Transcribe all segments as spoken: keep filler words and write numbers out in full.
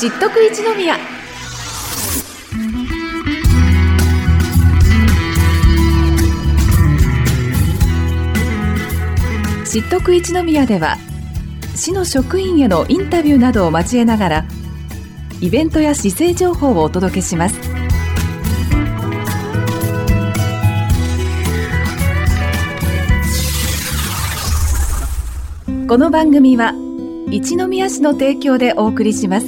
知っとく一宮。知っとく一宮では、市の職員へのインタビューなどを交えながら、イベントや市政情報をお届けします。この番組は一宮市の提供でお送りします。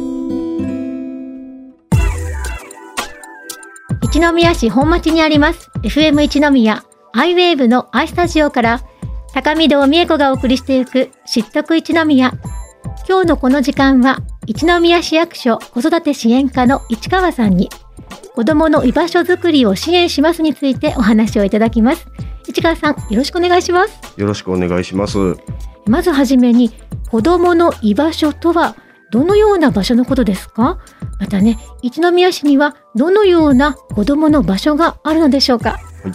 一宮市本町にあります エフエム 一宮アイウェーブの i スタジオから高見堂美恵子がお送りしていく知っとく一宮。今日のこの時間は一宮市役所子育て支援課の市川さんに子どもの居場所づくりを支援しますについてお話をいただきます。市川さん、よろしくお願いします。 よろしくお願いします。 まずはじめに、子どもの居場所とはどのような場所のことですか？またね、一宮市にはどのような子どもの場所があるのでしょうか？ はい、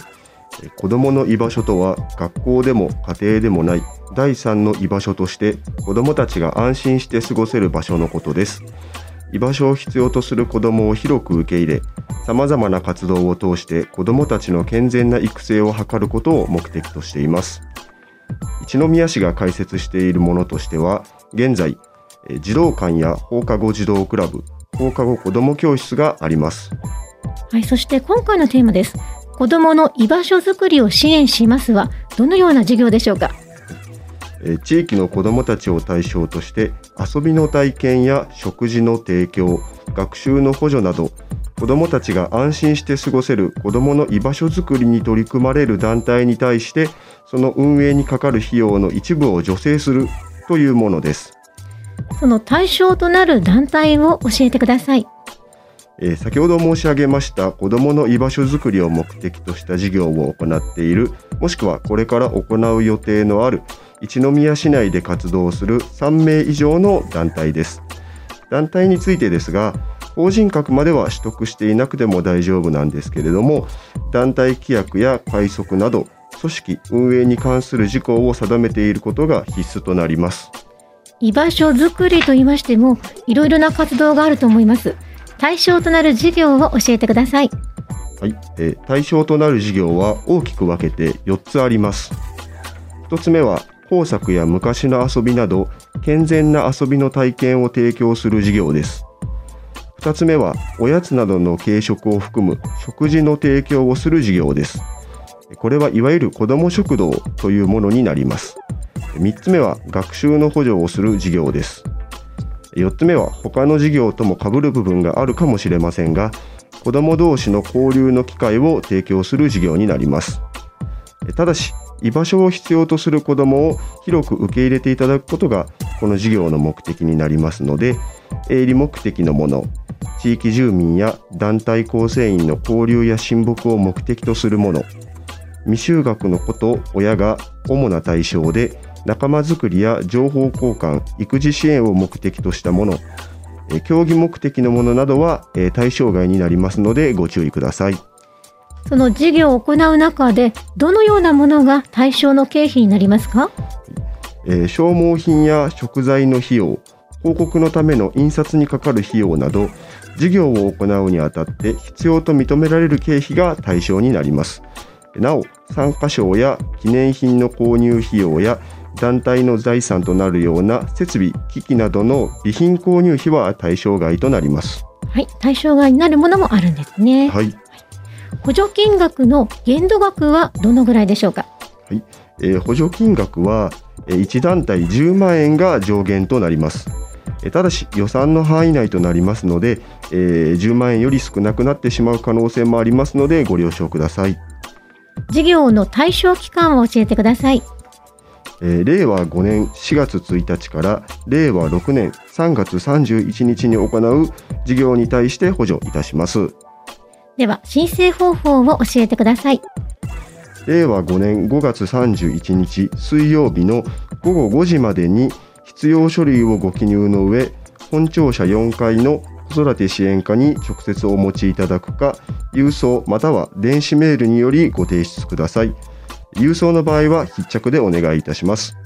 子どもの居場所とは、学校でも家庭でもない第三の居場所として子どもたちが安心して過ごせる場所のことです。居場所を必要とする子どもを広く受け入れ、さまざまな活動を通して子どもたちの健全な育成を図ることを目的としています。一宮市が開設しているものとしては、現在児童館や放課後児童クラブ、放課後子ども教室があります。 はい、そして今回のテーマです。子どもの居場所づくりを支援しますはどのような事業でしょうか？ 地域の子どもたちを対象として遊びの体験や食事の提供、学習の補助など子どもたちが安心して過ごせる子どもの居場所づくりに取り組まれる団体に対して、その運営にかかる費用の一部を助成するというものです。 その対象となる団体を教えてください。 えー、先ほど申し上げました子どもの居場所づくりを目的とした事業を行っている、もしくはこれから行う予定のある一宮市内で活動するさんめい以上の団体です。団体についてですが、法人格までは取得していなくても大丈夫なんですけれども、団体規約や会則など組織運営に関する事項を定めていることが必須となります。 居場所づくりと言いましても、いろいろな活動があると思います。対象となる事業を教えてください。 はい、えー、対象となる事業は大きく分けてよっつあります。ひとつめは工作や昔の遊びなど健全な遊びの体験を提供する事業です。ふたつめはおやつなどの軽食を含む食事の提供をする事業です。これはいわゆる子ども食堂というものになります。みっつめは学習の補助をする事業です。よっつめは他の事業とも被る部分があるかもしれませんが、子ども同士の交流の機会を提供する事業になります。ただし、居場所を必要とする子どもを広く受け入れていただくことがこの事業の目的になりますので、営利目的のもの、地域住民や団体構成員の交流や親睦を目的とするもの、未就学の子と親が主な対象で仲間づくりや情報交換、育児支援を目的としたもの、競技目的のものなどは対象外になりますのでご注意ください。 その事業を行う中でどのようなものが対象の経費になりますか？ えー、消耗品や食材の費用、広告のための印刷にかかる費用など、事業を行うにあたって必要と認められる経費が対象になります。なお、参加賞や記念品の購入費用や団体の財産となるような設備、機器などの備品購入費は対象外となります。 はい、対象外になるものもあるんですね。 はい。 補助金額の限度額はどのぐらいでしょうか？ はい、えー、補助金額は、えー、いち団体じゅうまんえんが上限となります。えー、ただし予算の範囲内となりますので、えー、じゅうまんえんより少なくなってしまう可能性もありますのでご了承ください。 事業の対象期間を教えてください。 えー、れいわごねんしがつついたちかられいわろくねんさんがつさんじゅういちにちに行う事業に対して補助いたします。 では申請方法を教えてください。 れいわごねんごがつさんじゅういちにち水曜日のごごごじまでに必要書類をご記入の上、本庁舎よんかいの子育て支援課に直接お持ちいただくか、郵送または電子メールによりご提出ください。郵送の場合は必着でお願いいたします。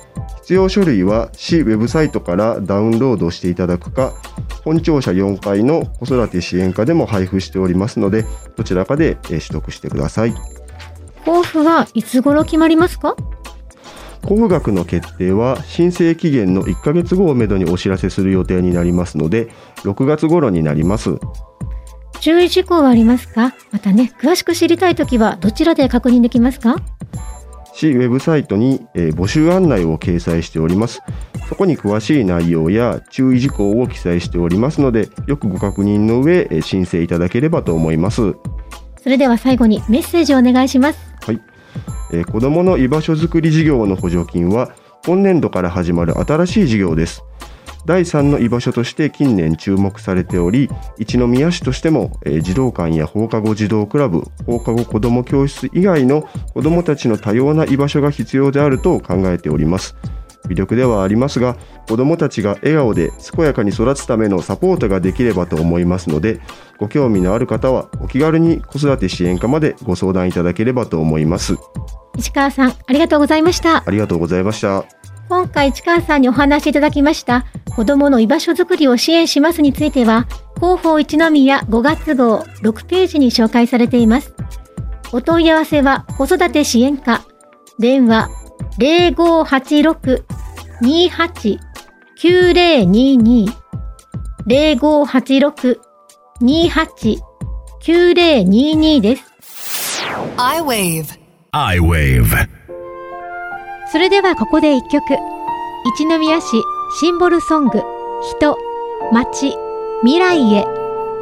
必要書類は市ウェブサイトからダウンロードしていただくか、本庁舎よんかいの子育て支援課でも配布しておりますので、どちらかで取得してください。 交付はいつ頃決まりますか？ 交付額の決定は申請期限のいっかげつごをめどにお知らせする予定になりますので、ろくがつ頃になります。 注意事項はありますか？またね、詳しく知りたいときはどちらで確認できますか？ 市ウェブサイトに、えー、募集案内を掲載しております。そこに詳しい内容や注意事項を記載しておりますので、よくご確認の上、えー、申請いただければと思います。 それでは最後にメッセージをお願いします。 はい、えー、子どもの居場所づくり事業の補助金は今年度から始まる新しい事業です。だいさんの居場所として近年注目されており、一宮市としても、えー、児童館や放課後児童クラブ、放課後子ども教室以外の子どもたちの多様な居場所が必要であると考えております。微力ではありますが、子どもたちが笑顔で健やかに育つためのサポートができればと思いますので、ご興味のある方はお気軽に子育て支援課までご相談いただければと思います。 市川さん、ありがとうございました。 ありがとうございました。 今回市川さんにお話しいただきました子どもの居場所づくりを支援しますについては、広報一宮ごがつごうろくページに紹介されています。お問い合わせは子育て支援課、電話 ゼロごはちろく にはち きゅうゼロにに ゼロごはちろく にはち きゅうゼロにに です。 iWave iWave。 それではここで一曲、一宮市シンボルソング、人、街、未来へ。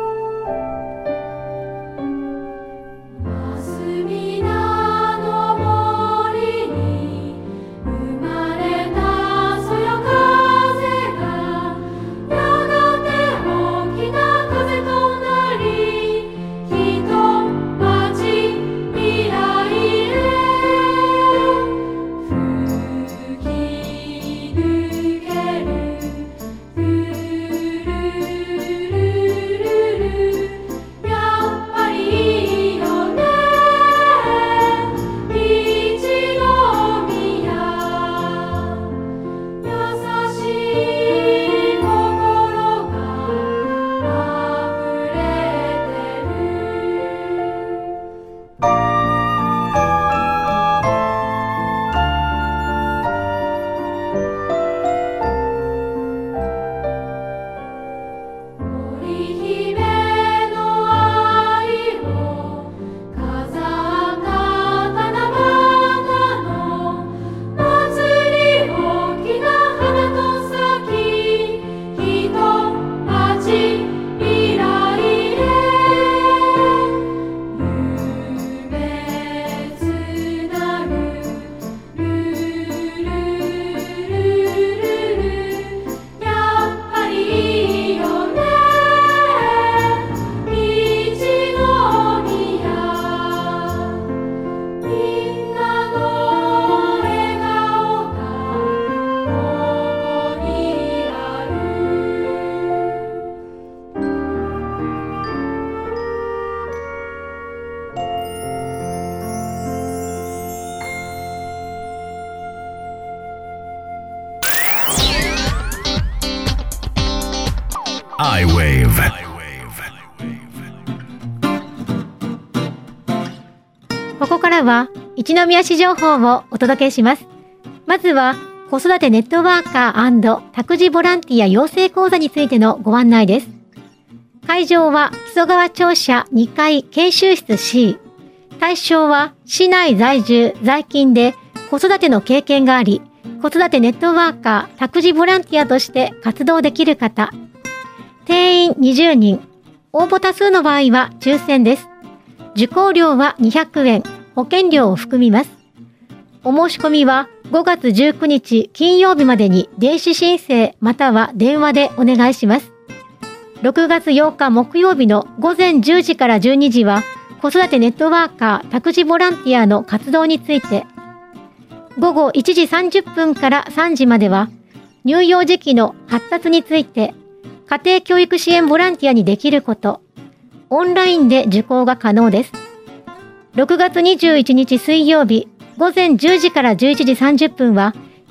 iWave。 ここからは一宮市情報をお届けします。まずは子育てネットワーカー&託児ボランティア養成講座についてのご案内です。会場は木曽川庁舎にかい研修室 C。対象は市内在住在勤で子育ての経験があり、子育てネットワーカー託児ボランティアとして活動できる方。定員にじゅうにん。応募多数の場合は抽選です。受講料はにひゃくえん、保険料を含みます。お申し込みはごがつじゅうくにち金曜日までに電子申請または電話でお願いします。ろくがつようか木曜日のごぜんじゅうじからじゅうにじは子育てネットワーカー託児ボランティアの活動について、ごごいちじさんじゅっぷんからさんじまでは乳幼児期の発達について、家庭教育支援ボランティアにできること、オンラインで受講が可能です。ろくがつにじゅういちにち水曜日、ごぜんじゅうじからじゅういちじさんじゅっぷんは、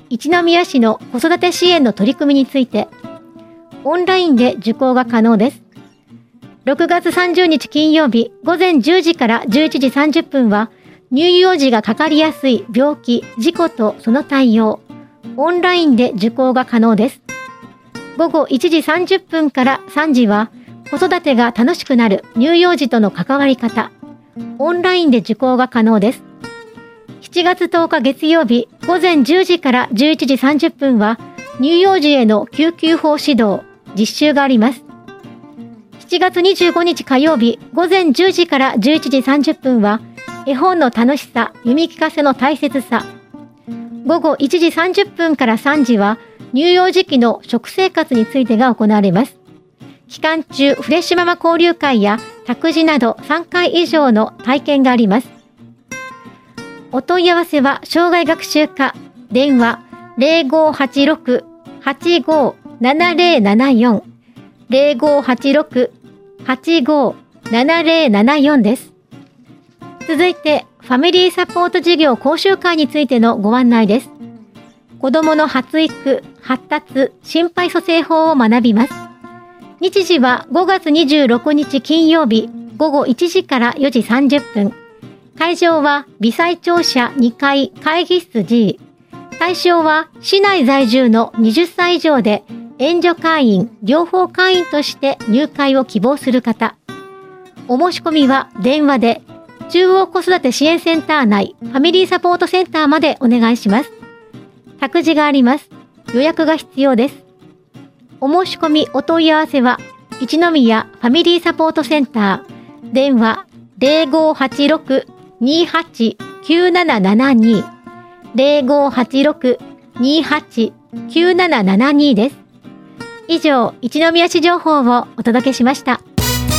一宮市の子育て支援の取り組みについて、オンラインで受講が可能です。ろくがつさんじゅうにち金曜日ごぜんじゅうじからじゅういちじさんじゅっぷんは、乳幼児がかかりやすい病気、事故とその対応、オンラインで受講が可能です。ごごいちじさんじゅっぷんからさんじは、子育てが楽しくなる乳幼児との関わり方、オンラインで受講が可能です。しちがつとおか月曜日ごぜんじゅうじからじゅういちじさんじゅっぷんは、乳幼児への救急法指導、実習があります。しちがつにじゅうごにち火曜日ごぜんじゅうじからじゅういちじさんじゅっぷんは、絵本の楽しさ、読み聞かせの大切さ。ごごいちじさんじゅっぷんからさんじは、乳幼児期の食生活についてが行われます。期間中、フレッシュママ交流会や託児などさんかい以上の体験があります。お問い合わせは、障害学習課、電話 ゼロごはちろく はちごななゼロななよん ゼロごはちろく はちごななゼロななよん です。続いて、ファミリーサポート事業講習会についてのご案内です。子どもの発育、発達、心肺蘇生法を学びます。日時はごがつにじゅうろくにち金曜日ごごいちじからよじさんじゅっぷん。会場は微細庁舎にかい会議室 G。対象は市内在住のはたち以上で援助会員、両方会員として入会を希望する方。お申し込みは電話で中央子育て支援センター内ファミリーサポートセンターまでお願いします。託児があります。予約が必要です。お申し込みお問い合わせは一宮ファミリーサポートセンター電話 ゼロごはちろく にはち きゅうななななに ゼロごはちろく にはち きゅうななななに です。以上、一宮市情報をお届けしました。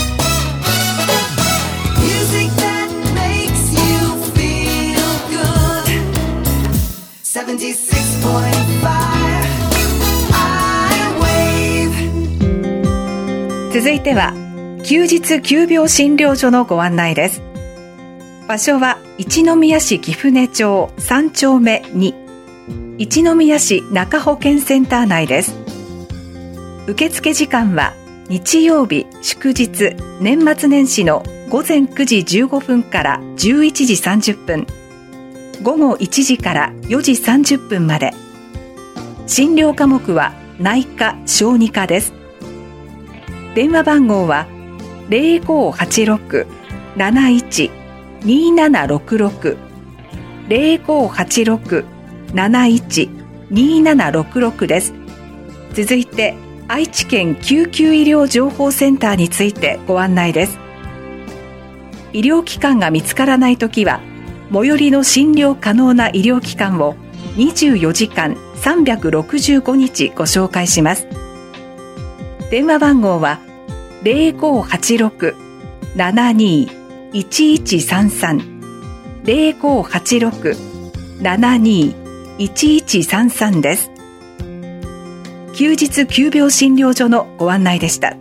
続いては休日急病診療所のご案内です。場所は一宮市貴船町さんちょうめに、一宮市中保健センター内です。受付時間は日曜日、祝日、年末年始のごぜんくじじゅうごふんからじゅういちじさんじゅっぷん、ごごいちじからよじさんじゅっぷんまで。診療科目は内科・小児科です。電話番号は ゼロごはちろく なないち にななろくろく ゼロごはちろく なないち にななろくろく です。続いて愛知県救急医療情報センターについてご案内です。医療機関が見つからないときは最寄りの診療可能な医療機関をにじゅうよじかんさんびゃくろくじゅうごにちご紹介します。電話番号は ゼロごはちろく ななにいちいちさんさん ゼロごはちろく ななにいちいちさんさん です。休日急病診療所のご案内でした。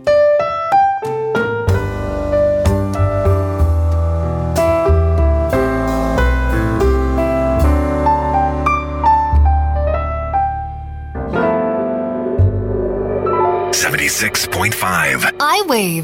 アイウェーブ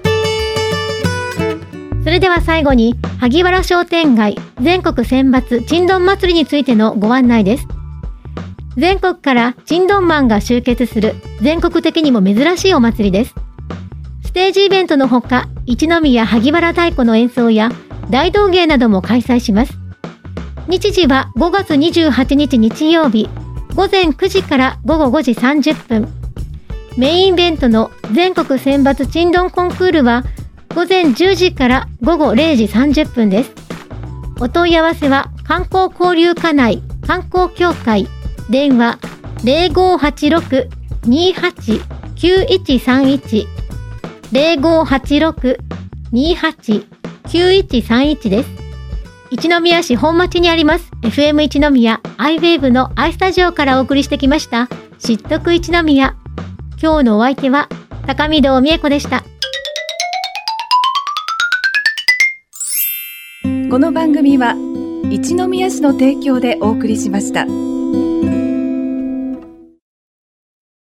それでは最後に萩原商店街全国選抜ちんどん祭りについてのご案内です。全国からちんどんマンが集結する全国的にも珍しいお祭りです。ステージイベントのほか、一宮萩原太鼓の演奏や大道芸なども開催します。日時はごがつにじゅうはちにち日曜日ごぜんくじからごごごじさんじゅっぷん。メインイベントの全国選抜ちんどんコンクールはごぜんじゅうじからごごれいじさんじゅっぷんです。お問い合わせは観光交流課内観光協会電話 ゼロごはちろく にはち きゅういちさんいち ゼロごはちろく にはち きゅういちさんいち です。一宮市本町にあります エフエム 一宮アイウェーブのアイスタジオからお送りしてきました知っとく一宮。今日のお相手は高見堂美恵子でした。 この番組は一宮市の提供でお送りしました。